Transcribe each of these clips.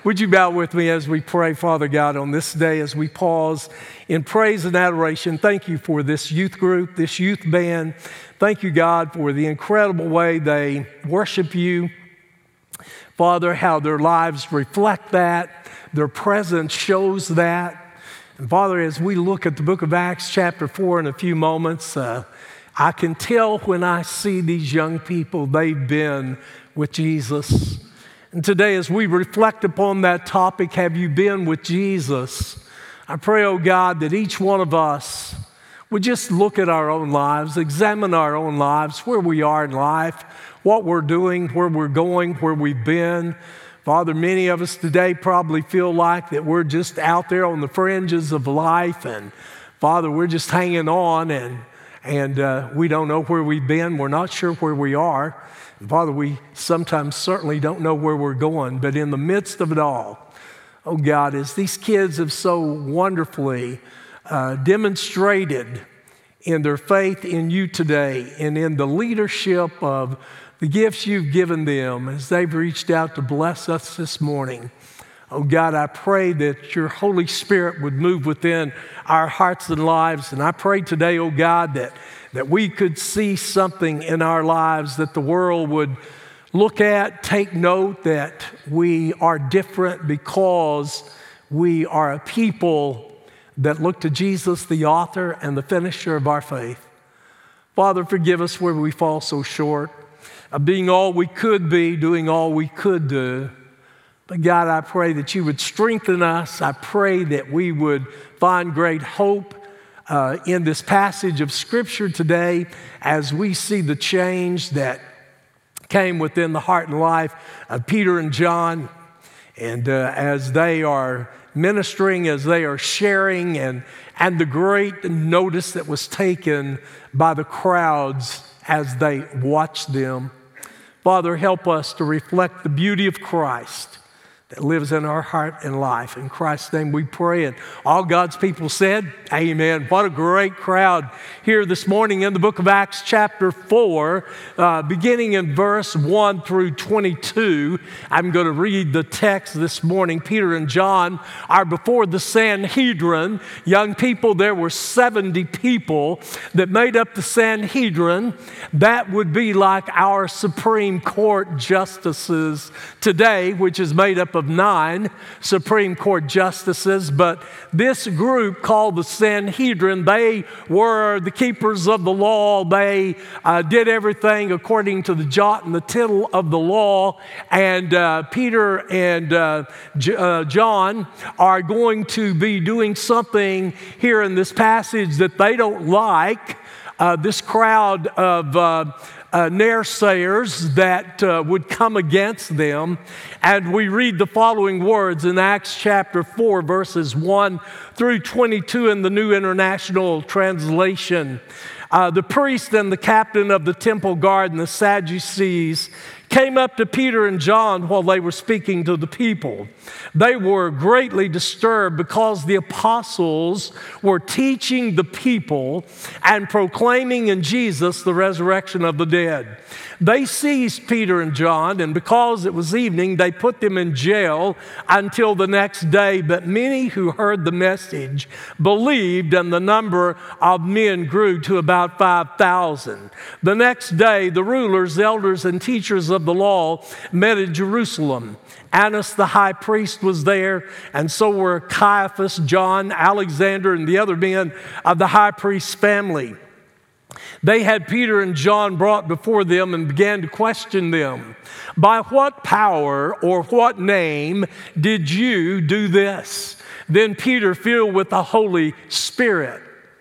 Would you bow with me as we pray, Father God, on this day as we pause in praise and adoration? Thank you for this youth group, this youth band. Thank you, God, for the incredible way they worship you. Father, how their lives reflect that, their presence shows that. And Father, as we look at the book of Acts chapter 4 in a few moments, I can tell when I see these young people, they've been with Jesus. And today, as we reflect upon that topic, have you been with Jesus? I pray, oh God, that each one of us would just look at our own lives, examine our own lives, where we are in life, what we're doing, where we're going, where we've been. Father, many of us today probably feel like that we're just out there on the fringes of life, and Father, we're just hanging on, and we don't know where we've been. We're not sure where we are. And Father, we sometimes certainly don't know where we're going, but in the midst of it all, oh God, as these kids have so wonderfully demonstrated in their faith in you today and in the leadership of the gifts you've given them as they've reached out to bless us this morning. Oh God, I pray that your Holy Spirit would move within our hearts and lives. And I pray today, oh God, that we could see something in our lives that the world would look at, take note that we are different because we are a people that look to Jesus, the author and the finisher of our faith. Father, forgive us where we fall so short of being all we could be, doing all we could do. But God, I pray that you would strengthen us. I pray that we would find great hope in this passage of Scripture today as we see the change that came within the heart and life of Peter and John. And as they are ministering, as they are sharing, and the great notice that was taken by the crowds as they watched them. Father, help us to reflect the beauty of Christ that lives in our heart and life. In Christ's name we pray. And all God's people said, amen. What a great crowd here this morning in the book of Acts chapter 4, beginning in verse 1 through 22. I'm going to read the text this morning. Peter and John are before the Sanhedrin. Young people, there were 70 people that made up the Sanhedrin. That would be like our Supreme Court justices today, which is made up of 9 Supreme Court justices. But this group called the Sanhedrin, they were the keepers of the law. They did everything according to the jot and the tittle of the law. And Peter and John are going to be doing something here in this passage that they don't like. This crowd of naysayers that would come against them. And we read the following words in Acts chapter 4, verses 1 through 22 in the New International Translation. The priest and the captain of the temple guard and the Sadducees came up to Peter and John while they were speaking to the people. They were greatly disturbed because the apostles were teaching the people and proclaiming in Jesus the resurrection of the dead. They seized Peter and John, and because it was evening, they put them in jail until the next day. But many who heard the message believed, and the number of men grew to about 5,000. The next day, the rulers, elders, and teachers of the law met at Jerusalem. Annas the high priest was there, and so were Caiaphas, John, Alexander, and the other men of the high priest's family. They had Peter and John brought before them and began to question them. By what power or what name did you do this? Then Peter, filled with the Holy Spirit,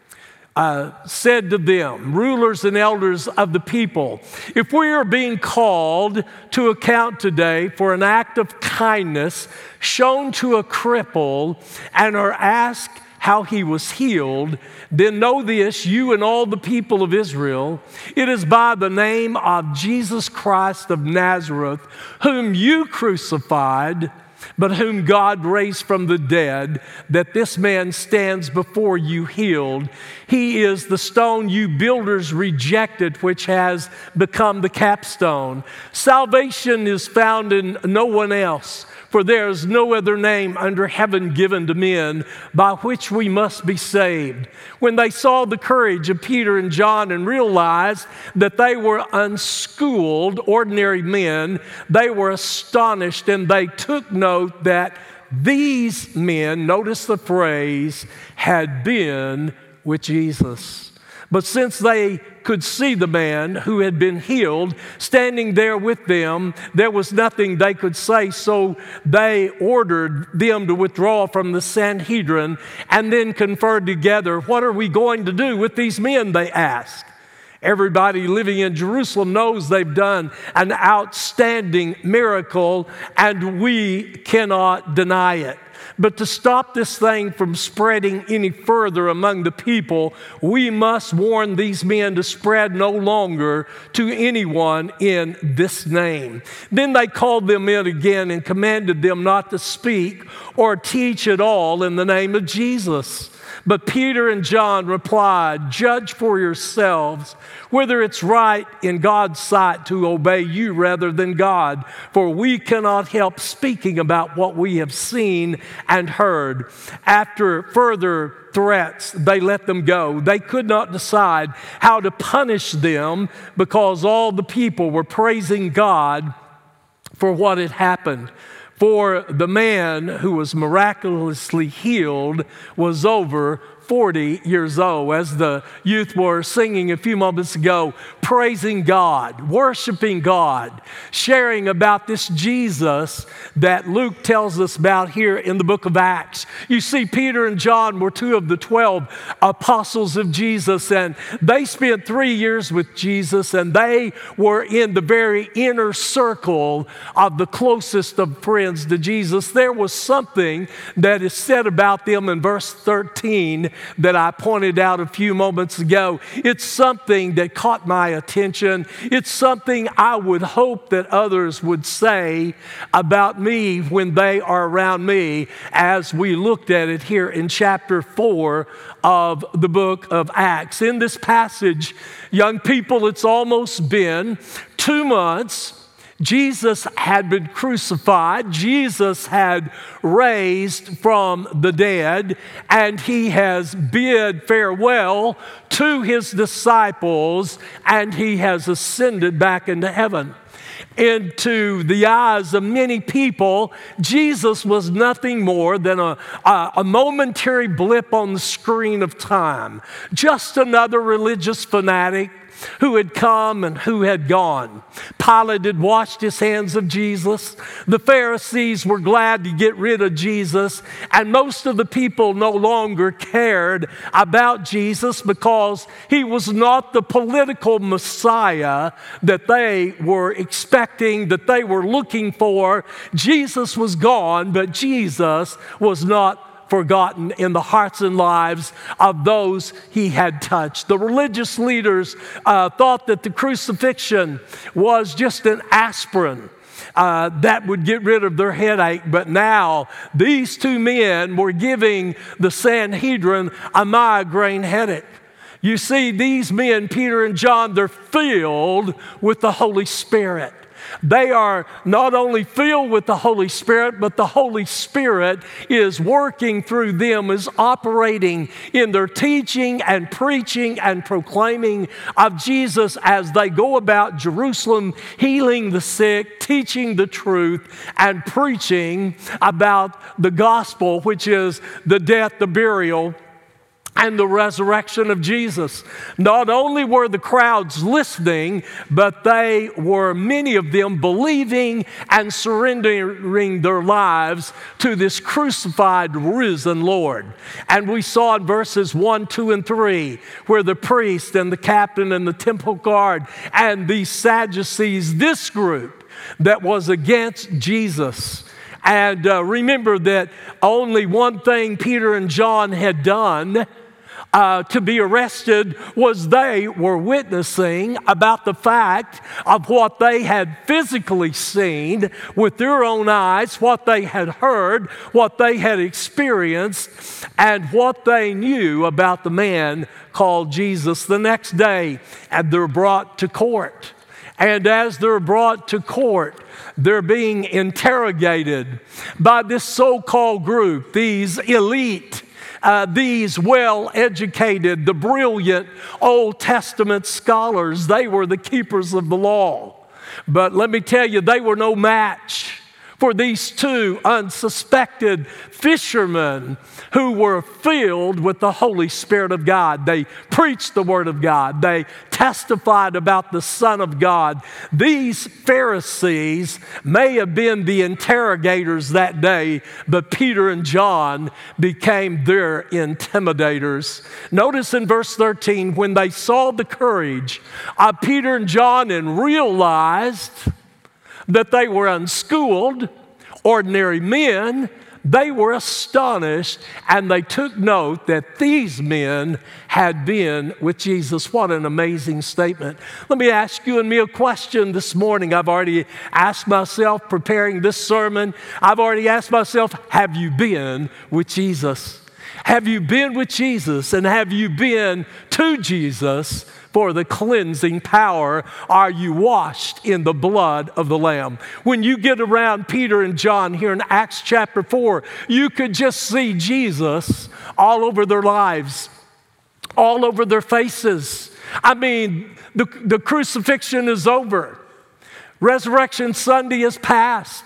said to them, rulers and elders of the people, if we are being called to account today for an act of kindness shown to a cripple and are asked how he was healed, then know this, you and all the people of Israel, it is by the name of Jesus Christ of Nazareth, whom you crucified, but whom God raised from the dead, that this man stands before you healed. He is the stone you builders rejected, which has become the capstone. Salvation is found in no one else, For there is no other name under heaven given to men by which we must be saved." When they saw the courage of Peter and John and realized that they were unschooled, ordinary men, they were astonished, and they took note that these men, notice the phrase, had been with Jesus. But since they could see the man who had been healed standing there with them, there was nothing they could say, so they ordered them to withdraw from the Sanhedrin and then conferred together. "What are we going to do with these men?" they asked. Everybody living in Jerusalem knows they've done an outstanding miracle, and we cannot deny it. But to stop this thing from spreading any further among the people, we must warn these men to spread no longer to anyone in this name. Then they called them in again and commanded them not to speak or teach at all in the name of Jesus. But Peter and John replied, "Judge for yourselves whether it's right in God's sight to obey you rather than God, for we cannot help speaking about what we have seen and heard." After further threats, they let them go. They could not decide how to punish them because all the people were praising God for what had happened. For the man who was miraculously healed was over 40 years old. As the youth were singing a few moments ago, praising God, worshiping God, sharing about this Jesus that Luke tells us about here in the book of Acts. You see, Peter and John were two of the 12 apostles of Jesus, and they spent 3 years with Jesus, and they were in the very inner circle of the closest of friends to Jesus. There was something that is said about them in verse 13 that I pointed out a few moments ago. It's something that caught my attention. It's something I would hope that others would say about me when they are around me, as we looked at it here in chapter 4 of the book of Acts. In this passage, young people, it's almost been 2 months. Jesus had been crucified. Jesus had raised from the dead, and he has bid farewell to his disciples, and he has ascended back into heaven. Into the eyes of many people, Jesus was nothing more than a momentary blip on the screen of time. Just another religious fanatic who had come and who had gone. Pilate had washed his hands of Jesus. The Pharisees were glad to get rid of Jesus, and most of the people no longer cared about Jesus because he was not the political Messiah that they were expecting, that they were looking for. Jesus was gone, but Jesus was not forgotten in the hearts and lives of those he had touched. The religious leaders thought that the crucifixion was just an aspirin that would get rid of their headache. But now these two men were giving the Sanhedrin a migraine headache. You see, these men, Peter and John, they're filled with the Holy Spirit. They are not only filled with the Holy Spirit, but the Holy Spirit is working through them, is operating in their teaching and preaching and proclaiming of Jesus as they go about Jerusalem, healing the sick, teaching the truth, and preaching about the gospel, which is the death, the burial, and the resurrection of Jesus. Not only were the crowds listening, but they were, many of them, believing and surrendering their lives to this crucified, risen Lord. And we saw in verses 1, 2, and 3, where the priest and the captain and the temple guard and the Sadducees, this group that was against Jesus. And remember that only one thing Peter and John had done to be arrested was they were witnessing about the fact of what they had physically seen with their own eyes, what they had heard, what they had experienced, and what they knew about the man called Jesus. The next day, they're brought to court. And as they're brought to court, they're being interrogated by this so-called group, these elite, these well-educated, the brilliant Old Testament scholars. They were the keepers of the law. But let me tell you, they were no match for these two unsuspected fishermen who were filled with the Holy Spirit of God. They preached the Word of God. They testified about the Son of God. These Pharisees may have been the interrogators that day, but Peter and John became their intimidators. Notice in verse 13, when they saw the courage of Peter and John and realized that they were unschooled, ordinary men, they were astonished, and they took note that these men had been with Jesus. What an amazing statement. Let me ask you and me a question this morning. I've already asked myself, preparing this sermon, I've already asked myself, have you been with Jesus? Have you been with Jesus, and have you been to Jesus for the cleansing power? Are you washed in the blood of the Lamb? When you get around Peter and John here in Acts chapter 4, you could just see Jesus all over their lives, all over their faces. I mean, the crucifixion is over. Resurrection Sunday is past.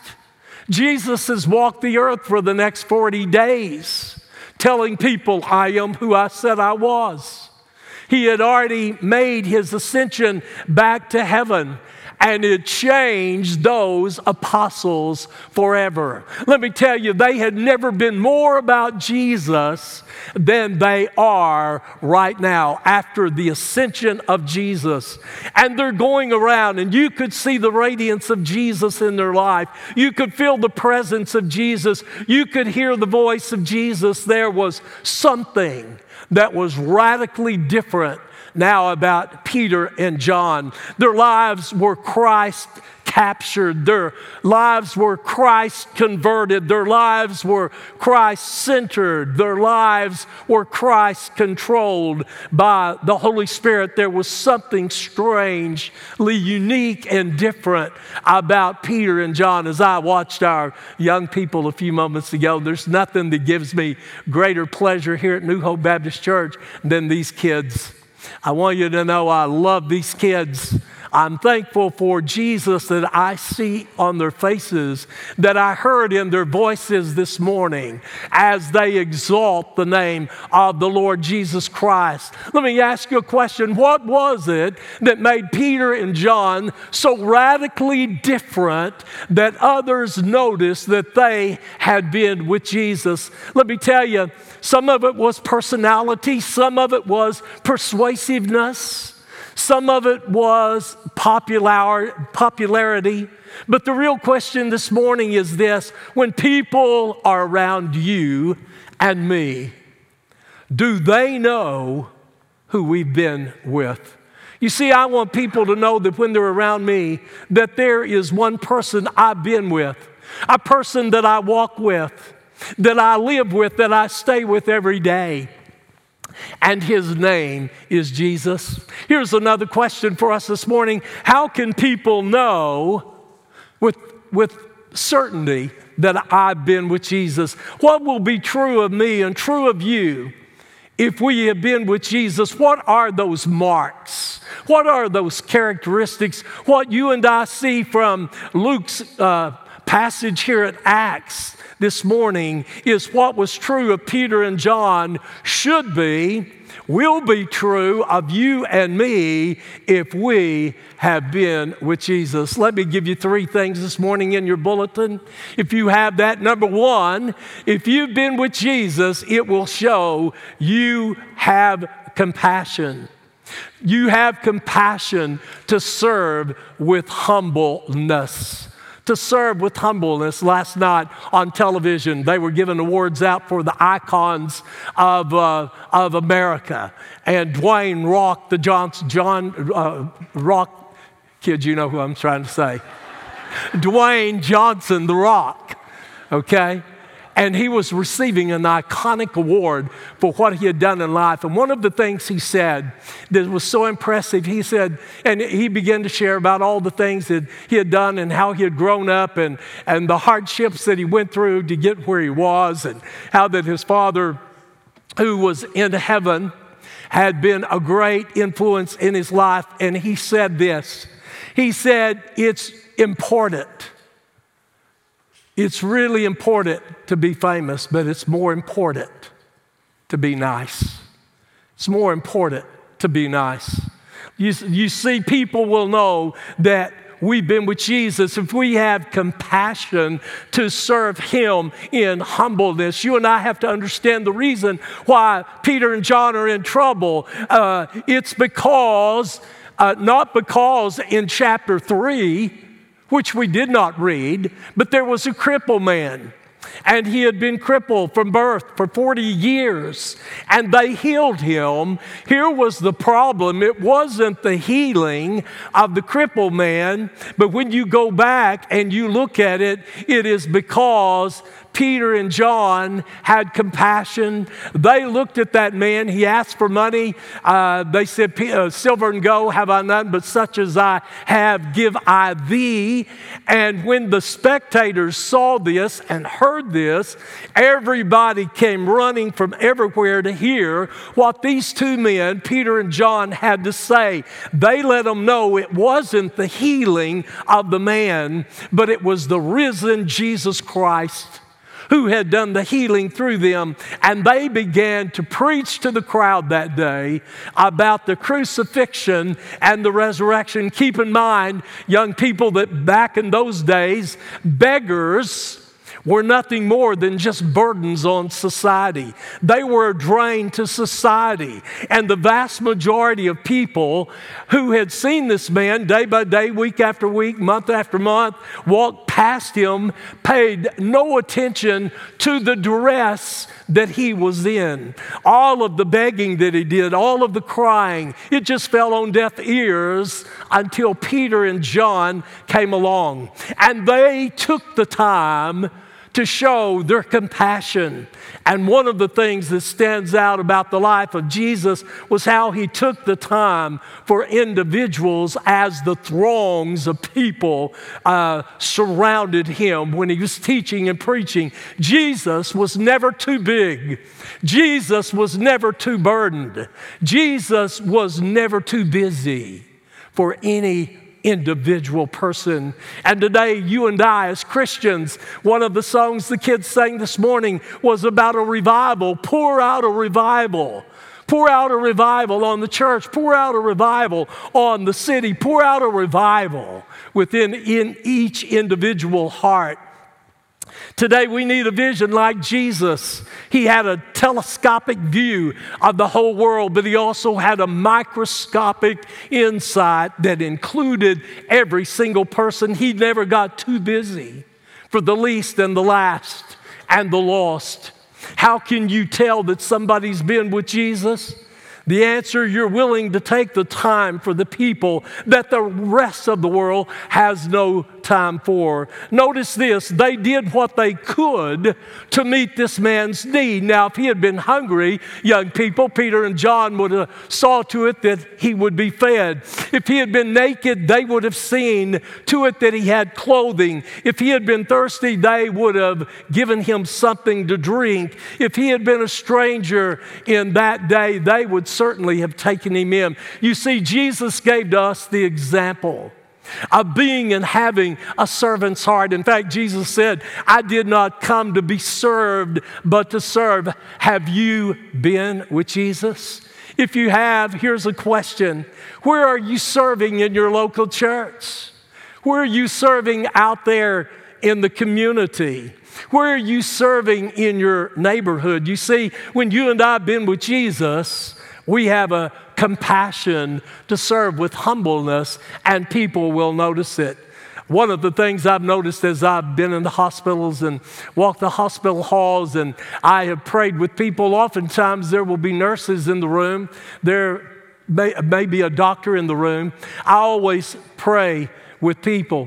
Jesus has walked the earth for the next 40 days, telling people, I am who I said I was. He had already made his ascension back to heaven, and it changed those apostles forever. Let me tell you, they had never been more about Jesus than they are right now after the ascension of Jesus. And they're going around, and you could see the radiance of Jesus in their life. You could feel the presence of Jesus. You could hear the voice of Jesus. There was something that was radically different now about Peter and John. Their lives were Christ captured. Their lives were Christ converted. Their lives were Christ centered. Their lives were Christ controlled by the Holy Spirit. There was something strangely unique and different about Peter and John. As I watched our young people a few moments ago, there's nothing that gives me greater pleasure here at New Hope Baptist Church than these kids. I want you to know I love these kids. I'm thankful for Jesus that I see on their faces, that I heard in their voices this morning as they exalt the name of the Lord Jesus Christ. Let me ask you a question. What was it that made Peter and John so radically different that others noticed that they had been with Jesus? Let me tell you, some of it was personality, some of it was persuasiveness, some of it was popularity. But the real question this morning is this: when people are around you and me, do they know who we've been with? You see, I want people to know that when they're around me, that there is one person I've been with, a person that I walk with, that I live with, that I stay with every day. And his name is Jesus. Here's another question for us this morning. How can people know with certainty that I've been with Jesus? What will be true of me and true of you if we have been with Jesus? What are those marks? What are those characteristics? What you and I see from Luke's passage here at Acts this morning is what was true of Peter and John will be true of you and me if we have been with Jesus. Let me give you three things this morning in your bulletin. If you have that, number one, if you've been with Jesus, it will show you have compassion. You have compassion to serve with humbleness. To serve with humbleness. Last night on television, they were giving awards out for the icons of America. And Dwayne Rock, Rock, kids, you know who I'm trying to say. Dwayne Johnson, The Rock, okay? And he was receiving an iconic award for what he had done in life. And one of the things he said that was so impressive, he said, and he began to share about all the things that he had done and how he had grown up and the hardships that he went through to get where he was, and how that his father, who was in heaven, had been a great influence in his life. And he said this. He said, it's important. It's really important to be famous, but it's more important to be nice. It's more important to be nice. You see, people will know that we've been with Jesus if we have compassion to serve him in humbleness. You and I have to understand the reason why Peter and John are in trouble. It's because, not because in chapter 3, which we did not read, but there was a crippled man. And he had been crippled from birth for 40 years, and they healed him. Here was the problem. It wasn't the healing of the crippled man, but when you go back and you look at it, it is because Peter and John had compassion. They looked at that man. He asked for money. They said, silver and gold have I none, but such as I have give I thee. And when the spectators saw this and heard this, everybody came running from everywhere to hear what these two men, Peter and John, had to say. They let them know it wasn't the healing of the man, but it was the risen Jesus Christ who had done the healing through them. And they began to preach to the crowd that day about the crucifixion and the resurrection. Keep in mind, young people, that back in those days, beggars were nothing more than just burdens on society. They were a drain to society. And the vast majority of people who had seen this man day by day, week after week, month after month, walked past him, paid no attention to the duress that he was in. All of the begging that he did, all of the crying, it just fell on deaf ears until Peter and John came along. And they took the time to show their compassion. And one of the things that stands out about the life of Jesus was how he took the time for individuals as the throngs of people surrounded him when he was teaching and preaching. Jesus was never too big. Jesus was never too burdened. Jesus was never too busy for any individual person. And today, you and I as Christians, one of the songs the kids sang this morning was about a revival. Pour out a revival. Pour out a revival on the church. Pour out a revival on the city. Pour out a revival within each individual heart. Today we need a vision like Jesus. He had a telescopic view of the whole world, but he also had a microscopic insight that included every single person. He never got too busy for the least and the last and the lost. How can you tell that somebody's been with Jesus? The answer, you're willing to take the time for the people that the rest of the world has no time for. Notice this, they did what they could to meet this man's need. Now, if he had been hungry, young people, Peter and John would have saw to it that he would be fed. If he had been naked, they would have seen to it that he had clothing. If he had been thirsty, they would have given him something to drink. If he had been a stranger in that day, they would certainly have taken him in. You see, Jesus gave to us the example of being and having a servant's heart. In fact, Jesus said, I did not come to be served, but to serve. Have you been with Jesus? If you have, here's a question. Where are you serving in your local church? Where are you serving out there in the community? Where are you serving in your neighborhood? You see, when you and I have been with Jesus, we have a compassion to serve with humbleness, and people will notice it. One of the things I've noticed as I've been in the hospitals and walked the hospital halls and I have prayed with people, oftentimes there will be nurses in the room. There may be a doctor in the room. I always pray with people.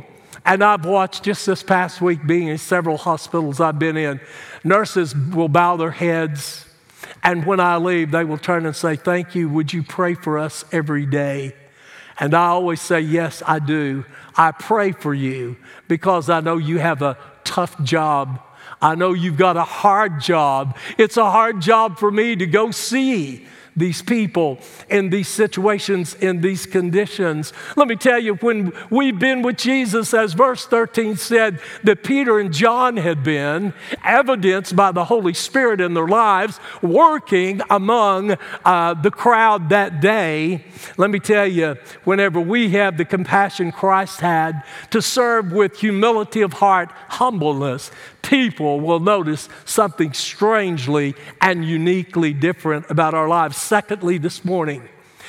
And I've watched just this past week, being in several hospitals I've been in, nurses will bow their heads, and when I leave, they will turn and say, "Thank you, would you pray for us every day?" And I always say, "Yes, I do. I pray for you because I know you have a tough job. I know you've got a hard job. It's a hard job for me to go see these people in these situations, in these conditions." Let me tell you, when we've been with Jesus, as verse 13 said, that Peter and John had been, evidenced by the Holy Spirit in their lives, working among the crowd that day. Let me tell you, whenever we have the compassion Christ had to serve with humility of heart, humbleness, people will notice something strangely and uniquely different about our lives. Secondly, this morning,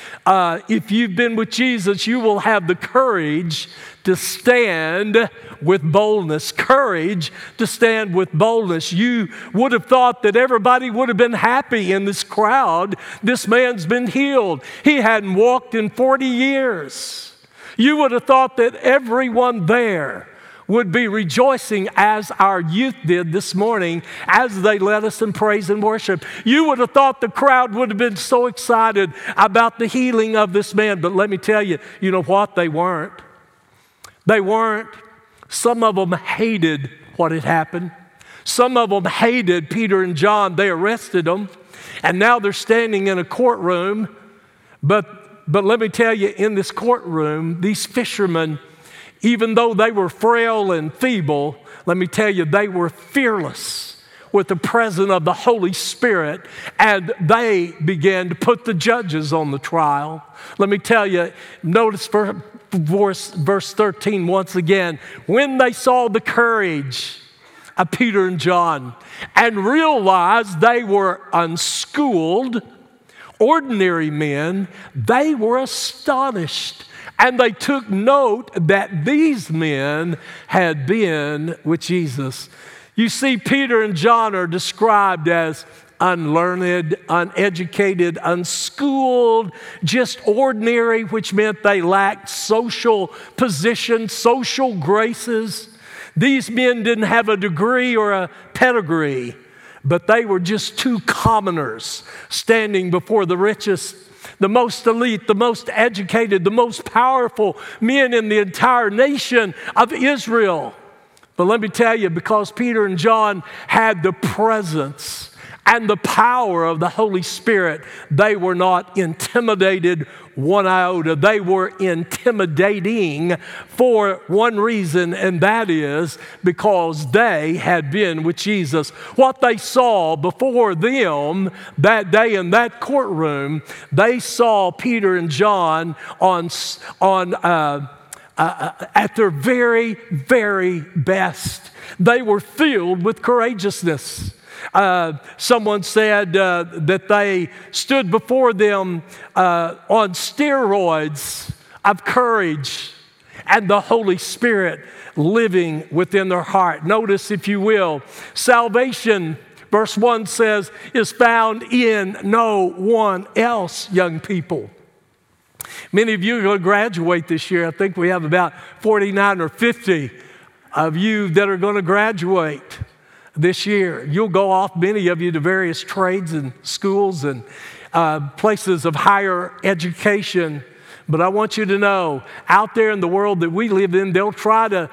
if you've been with Jesus, you will have the courage to stand with boldness. Courage to stand with boldness. You would have thought that everybody would have been happy in this crowd. This man's been healed. He hadn't walked in 40 years. You would have thought that everyone there would be rejoicing as our youth did this morning as they led us in praise and worship. You would have thought the crowd would have been so excited about the healing of this man. But let me tell you, you know what? They weren't. They weren't. Some of them hated what had happened. Some of them hated Peter and John. They arrested them. And now they're standing in a courtroom. But let me tell you, in this courtroom, these fishermen, even though they were frail and feeble, let me tell you, they were fearless with the presence of the Holy Spirit, and they began to put the judges on the trial. Let me tell you, notice verse 13 once again. When they saw the courage of Peter and John and realized they were unschooled, ordinary men, they were astonished. And they took note that these men had been with Jesus. You see, Peter and John are described as unlearned, uneducated, unschooled, just ordinary, which meant they lacked social position, social graces. These men didn't have a degree or a pedigree, but they were just two commoners standing before the richest, the most elite, the most educated, the most powerful men in the entire nation of Israel. But let me tell you, because Peter and John had the presence and the power of the Holy Spirit, they were not intimidated one iota. They were intimidating for one reason, and that is because they had been with Jesus. What they saw before them that day in that courtroom, they saw Peter and John at their very, very best. They were filled with courageousness. Someone said that they stood before them on steroids of courage and the Holy Spirit living within their heart. Notice, if you will, salvation, verse 1 says, is found in no one else, young people. Many of you are going to graduate this year. I think we have about 49 or 50 of you that are going to graduate this year. You'll go off, many of you, to various trades and schools and places of higher education. But I want you to know, out there in the world that we live in, they'll try to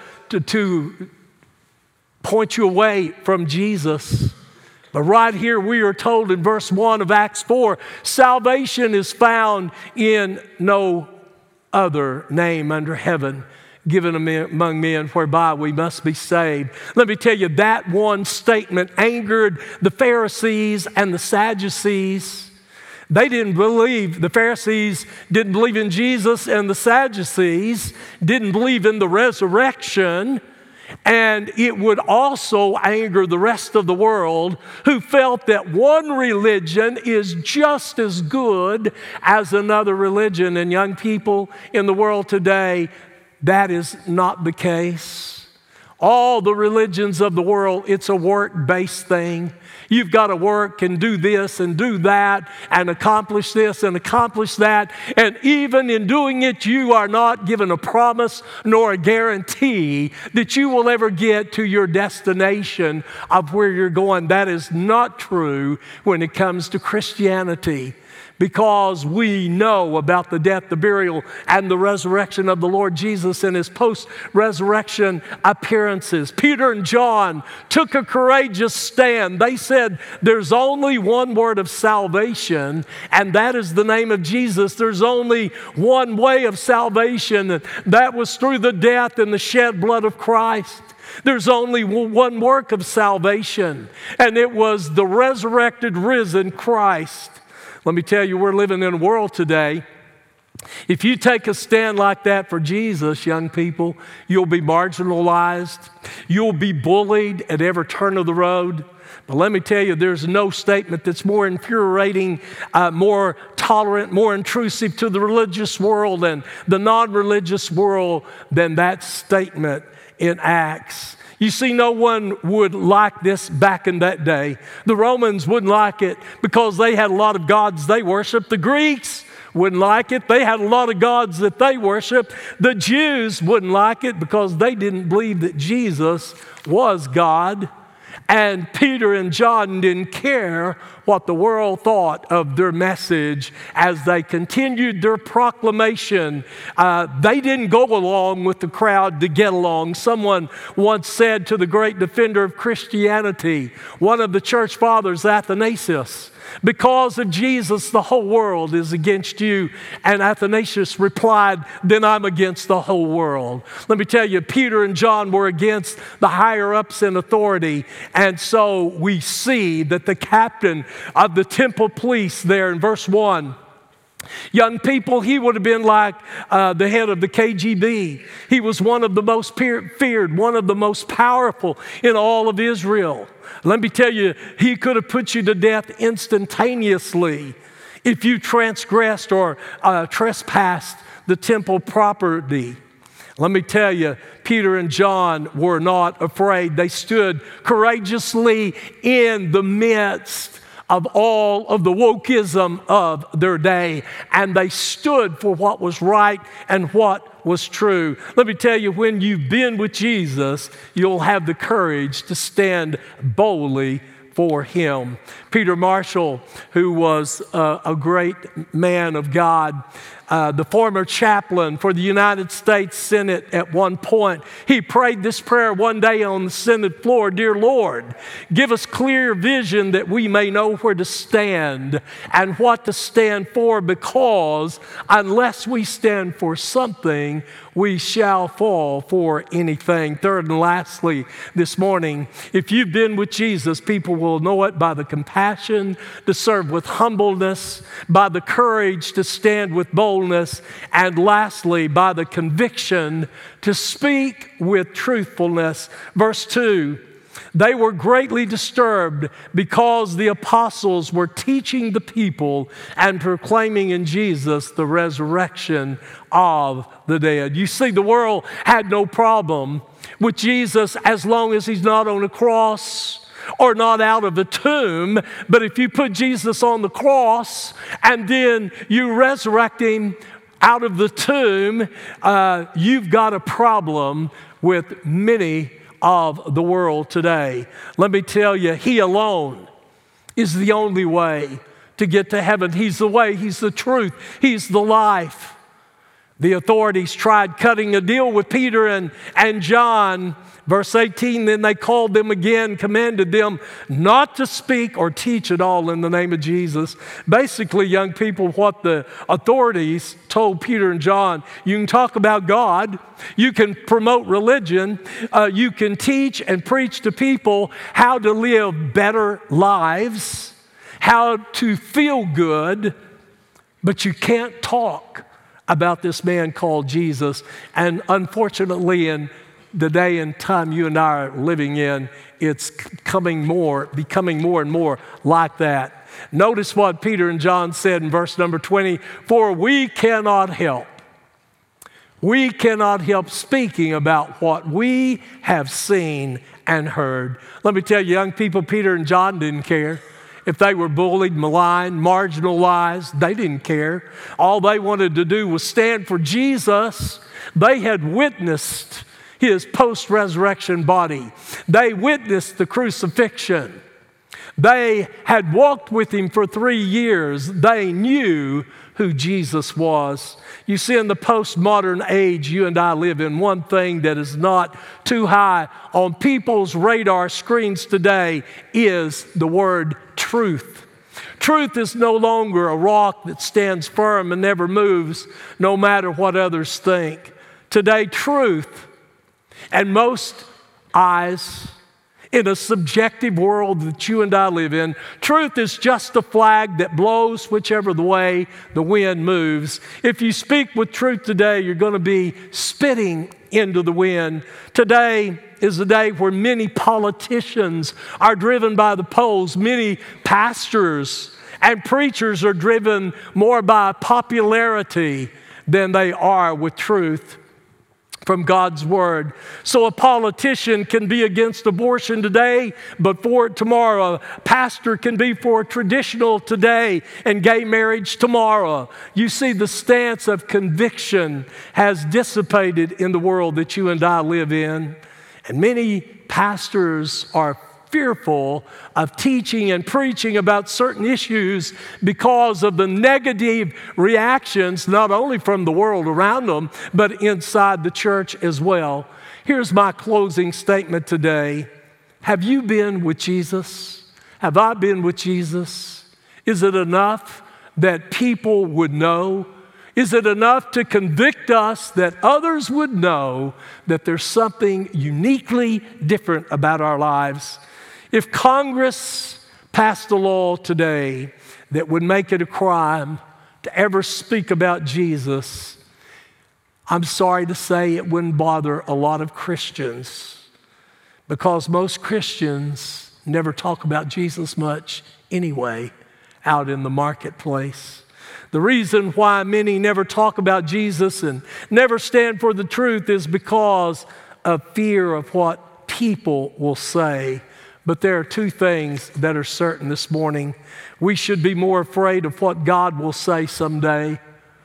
point you away from Jesus. But right here we are told in verse 1 of Acts 4, salvation is found in no other name under heaven given among men whereby we must be saved. Let me tell you, that one statement angered the Pharisees and the Sadducees. They didn't believe, the Pharisees didn't believe in Jesus, and the Sadducees didn't believe in the resurrection. And it would also anger the rest of the world who felt that one religion is just as good as another religion. And young people in the world today, that is not the case. All the religions of the world, it's a work-based thing. You've got to work and do this and do that and accomplish this and accomplish that. And even in doing it, you are not given a promise nor a guarantee that you will ever get to your destination of where you're going. That is not true when it comes to Christianity, because we know about the death, the burial, and the resurrection of the Lord Jesus and His post-resurrection appearances. Peter and John took a courageous stand. They said, there's only one word of salvation, and that is the name of Jesus. There's only one way of salvation, and that was through the death and the shed blood of Christ. There's only one work of salvation, and it was the resurrected, risen Christ. Let me tell you, we're living in a world today. If you take a stand like that for Jesus, young people, you'll be marginalized. You'll be bullied at every turn of the road. But let me tell you, there's no statement that's more infuriating, more tolerant, more intrusive to the religious world and the non-religious world than that statement in Acts. You see, no one would like this back in that day. The Romans wouldn't like it because they had a lot of gods they worshiped. The Greeks wouldn't like it. They had a lot of gods that they worshiped. The Jews wouldn't like it because they didn't believe that Jesus was God. And Peter and John didn't care what the world thought of their message as they continued their proclamation. They didn't go along with the crowd to get along. Someone once said to the great defender of Christianity, one of the church fathers, Athanasius, because of Jesus, the whole world is against you. And Athanasius replied, then I'm against the whole world. Let me tell you, Peter and John were against the higher ups in authority. And so we see that the captain of the temple police there in verse 1, young people, he would have been like the head of the KGB. He was one of the most feared, one of the most powerful in all of Israel. Let me tell you, he could have put you to death instantaneously if you transgressed or trespassed the temple property. Let me tell you, Peter and John were not afraid. They stood courageously in the midst of all of the wokeism of their day, and they stood for what was right and what was true. Let me tell you, when you've been with Jesus, you'll have the courage to stand boldly for Him. Peter Marshall, who was a great man of God, the former chaplain for the United States Senate at one point, he prayed this prayer one day on the Senate floor: Dear Lord, give us clear vision that we may know where to stand and what to stand for, because unless we stand for something, we shall fall for anything. Third and lastly, this morning, if you've been with Jesus, people will know it by the compassion to serve with humbleness, by the courage to stand with boldness, and lastly, by the conviction to speak with truthfulness. Verse 2, they were greatly disturbed because the apostles were teaching the people and proclaiming in Jesus the resurrection of the dead. You see, the world had no problem with Jesus as long as He's not on a cross or not out of the tomb. But if you put Jesus on the cross and then you resurrect Him out of the tomb, you've got a problem with many of the world today. Let me tell you, He alone is the only way to get to heaven. He's the way, He's the truth, He's the life. The authorities tried cutting a deal with Peter and John. Verse 18, then they called them again, commanded them not to speak or teach at all in the name of Jesus. Basically, young people, what the authorities told Peter and John: you can talk about God, you can promote religion, you can teach and preach to people how to live better lives, how to feel good, but you can't talk about this man called Jesus. And unfortunately, in the day and time you and I are living in, it's becoming more and more like that. Notice what Peter and John said in verse number 20, for we cannot help we cannot help speaking about what we have seen and heard. Let me tell you, young people, Peter and John didn't care. If they were bullied, maligned, marginalized, they didn't care. All they wanted to do was stand for Jesus. They had witnessed his post-resurrection body. They witnessed the crucifixion. They had walked with him for 3 years. They knew who Jesus was. You see, in the postmodern age you and I live in, one thing that is not too high on people's radar screens today is the word truth. Truth is no longer a rock that stands firm and never moves, no matter what others think. Today, truth, and most eyes, in a subjective world that you and I live in, truth is just a flag that blows whichever the way the wind moves. If you speak with truth today, you're going to be spitting into the wind. Today is a day where many politicians are driven by the polls. Many pastors and preachers are driven more by popularity than they are with truth from God's Word. So a politician can be against abortion today, but for it tomorrow. A pastor can be for traditional today and gay marriage tomorrow. You see, the stance of conviction has dissipated in the world that you and I live in. And many pastors are fearful of teaching and preaching about certain issues because of the negative reactions, not only from the world around them, but inside the church as well. Here's my closing statement today. Have you been with Jesus? Have I been with Jesus? Is it enough that people would know? Is it enough to convict us that others would know that there's something uniquely different about our lives? If Congress passed a law today that would make it a crime to ever speak about Jesus, I'm sorry to say it wouldn't bother a lot of Christians, because most Christians never talk about Jesus much anyway out in the marketplace. The reason why many never talk about Jesus and never stand for the truth is because of fear of what people will say. But there are two things that are certain this morning. We should be more afraid of what God will say someday.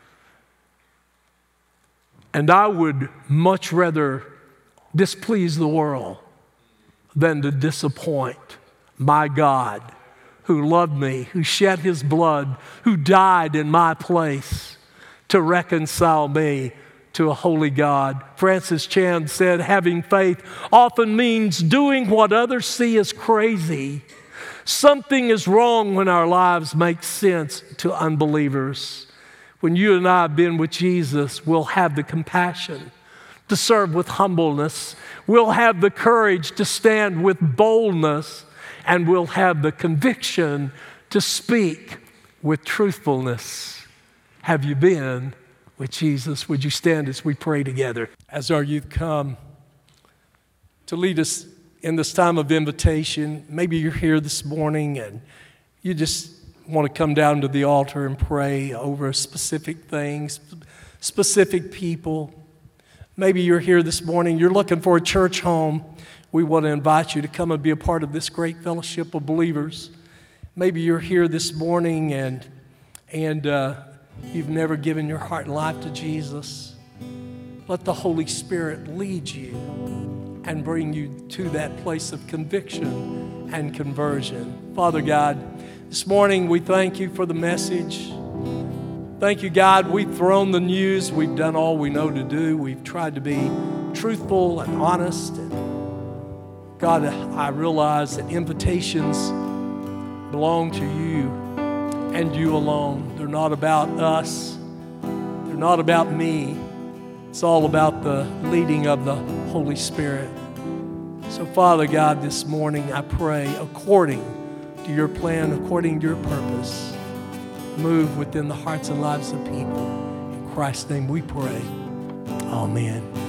And I would much rather displease the world than to disappoint my God, who loved me, who shed his blood, who died in my place to reconcile me to a holy God. Francis Chan said, having faith often means doing what others see as crazy. Something is wrong when our lives make sense to unbelievers. When you and I have been with Jesus, we'll have the compassion to serve with humbleness. We'll have the courage to stand with boldness, and we'll have the conviction to speak with truthfulness. Have you been with Jesus? Would you stand as we pray together? As our youth come to lead us in this time of invitation, maybe you're here this morning and you just want to come down to the altar and pray over specific things, specific people. Maybe you're here this morning, you're looking for a church home. We want to invite you to come and be a part of this great fellowship of believers. Maybe you're here this morning and you've never given your heart and life to Jesus. Let the Holy Spirit lead you and bring you to that place of conviction and conversion. Father God, this morning we thank you for the message. Thank you, God. We've thrown the news. We've done all we know to do. We've tried to be truthful and honest. And God, I realize that invitations belong to you and you alone. They're not about us. They're not about me. It's all about the leading of the Holy Spirit. So, Father God, this morning I pray according to your plan, according to your purpose, move within the hearts and lives of people. In Christ's name we pray. Amen.